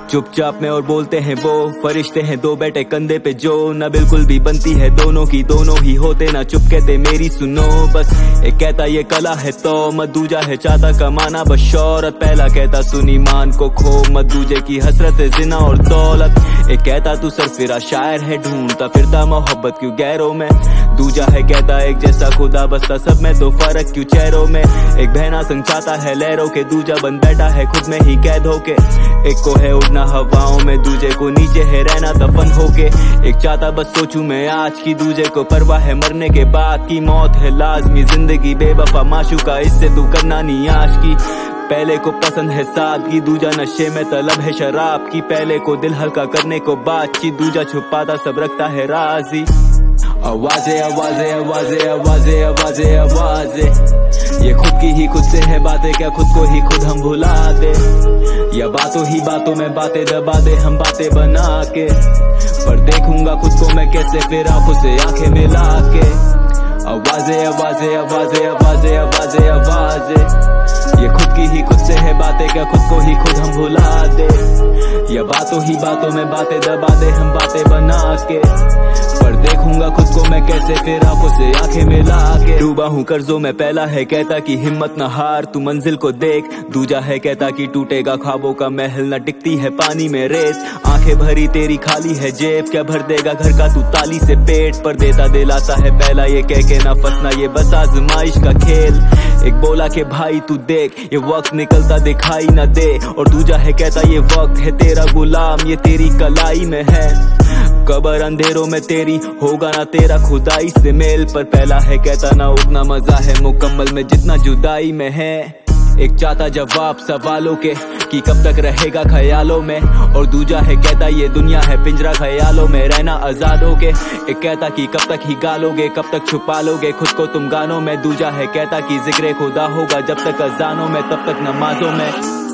चुपचाप में और बोलते हैं वो फरिश्ते हैं दो बैठे कंधे पे जो न बिल्कुल भी बनती है दोनों की, दोनों ही होते ना चुप कहते मेरी सुनो बस। एक कहता ये कला है तो मत, दूजा है चाहता कमाना बस शौहरत, पहला कहता सुन ईमान को खो मत, दूजे की हसरत है जिना और दौलत। एक कहता तू सरफिरा शायर है ढूंढता फिरता मोहब्बत क्यों गैरों में, दूजा है कहता एक जैसा खुदा बसता सब में तो फर्क क्यों चेहरों में। एक बहना संग चाहता है लहरों के, दूजा बन बैठा है खुद में ही कैद होके। एक को है उड़ना हवाओं में, दूजे को नीचे है रहना दफन होके। एक चाहता बस सोचूं मैं आज की, दूजे को परवाह है मरने के बाद की। मौत है लाजमी जिंदगी बेवफा माशूका, इससे तू करना नहीं आश की। पहले को पसंद है सादगी, दूजा नशे में तलब है शराब की। पहले को दिल हल्का करने को बातचीत, दूजा छुपाता सब रखता है राजी। आवाज़ें आवाज़ें आवाज़ें आवाज़ें आवाज़ें आवाज़ें, ये खुद की ही खुद से है बातें, क्या खुद को ही खुद हम भुला दे, या बातों ही बातों में बातें दबा दे हम बातें बना के। पर देखूंगा खुद को मैं कैसे फिर आंखों से आंखें मिला के। आवाज़ें आवाज़ें आवाज़ें आवाज़ें आवाज़ें आवाज़ें, ये खुद की ही खुद से है बातें, क्या खुद को ही खुद हम भुला दे, या बातों ही बातों में बातें दबा दे हम बातें बना के। पर देखूंगा खुद को मैं कैसे फिर आंखों से आंखें मिला के। डूबा हूँ कर्जों में, पहला है कहता कि हिम्मत न हार तू मंजिल को देख, दूजा है कहता कि टूटेगा ख्वाबों का महल न टिकती है पानी में रेत। आंखें भरी तेरी खाली है जेब, क्या भर देगा घर का तू ताली से पेट। पर देता दिलासा है पहला ये कह के ना फंसना, ये बस आजमाइश का खेल। एक बोला के भाई तू देख ये वक्त निकलता दिखाई न दे, और दूजा है कहता ये वक्त है तेरा गुलाम, ये तेरी कलाई में है। कबर अंधेरों में तेरी होगा ना तेरा खुदाई से मेल, पर पहला है कहता ना उतना मजा है मुकम्मल में जितना जुदाई में है। एक चाहता जवाब सवालों के कि कब तक रहेगा ख्यालों में, और दूजा है कहता ये दुनिया है पिंजरा ख्यालों में रहना आजाद हो के। एक कहता कि कब तक ही गालोगे, कब तक छुपा लोगे खुद को तुम गानों में, दूजा है कहता कि जिक्र खुदा होगा जब तक अजानों में तब तक नमाजों में।